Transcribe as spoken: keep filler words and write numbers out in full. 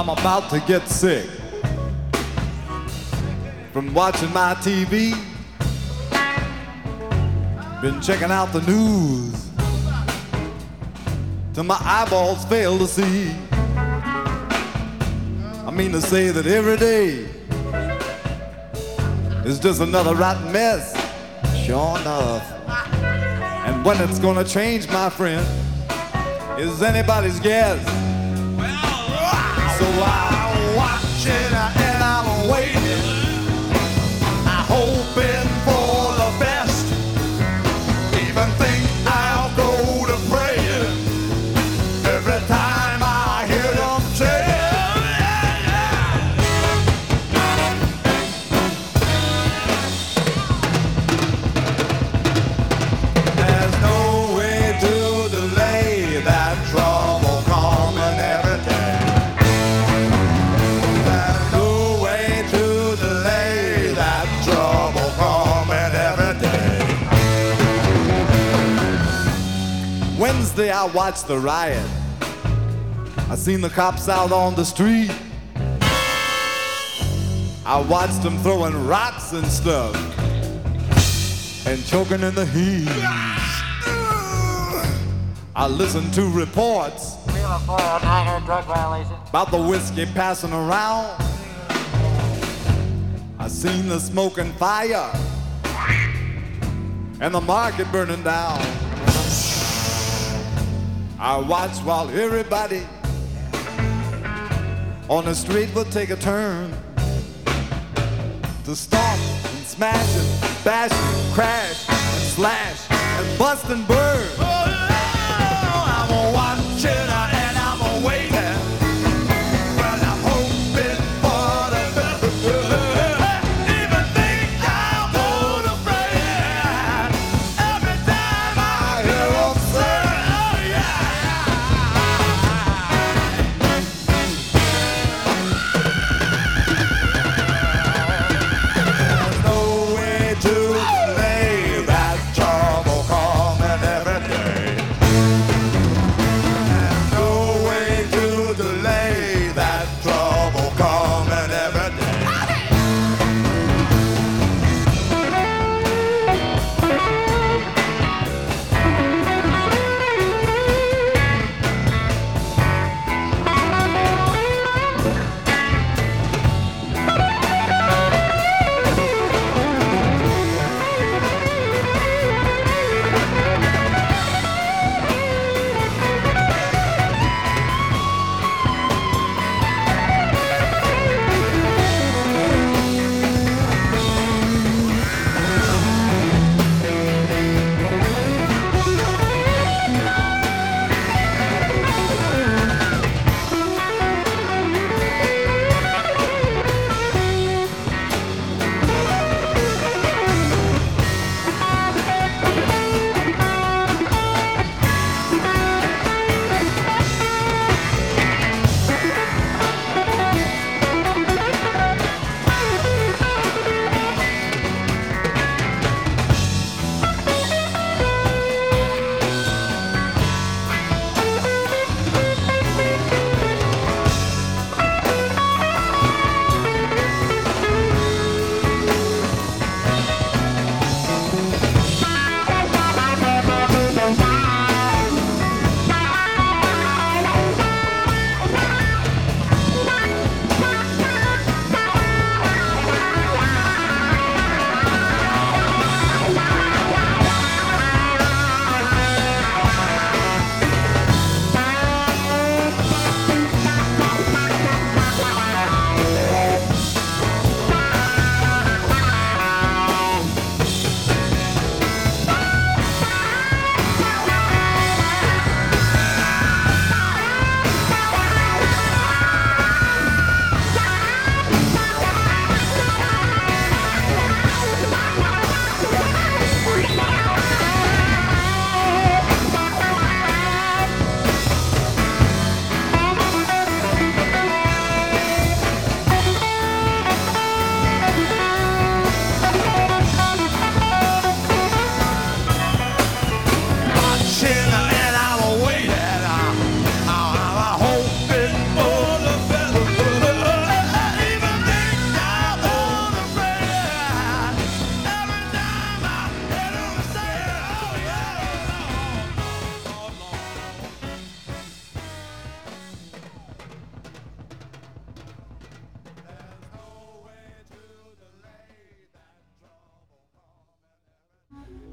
I'm about to get sick from watching my T V. Been checking out the news till my eyeballs fail to see. I mean to say that every day is just another rotten mess, sure enough. And when it's gonna change, my friend, is anybody's guess. So I'm watching and I'm waiting, I'm hoping for the best. Even think I'll go to praying every time I hear them say, there's no way to delay that trouble coming every day. There's no way to delay that trouble coming every day. Wednesday I watched the riot. I seen the cops out on the street. I watched them throwing rocks and stuff and choking in the heat. I listened to reports drug violation. about the whiskey passing around. I seen the smoke and fire and the market burning down. I watched while everybody on the street would take a turn to stomp and smash and bash and crash and slash and bust and burn.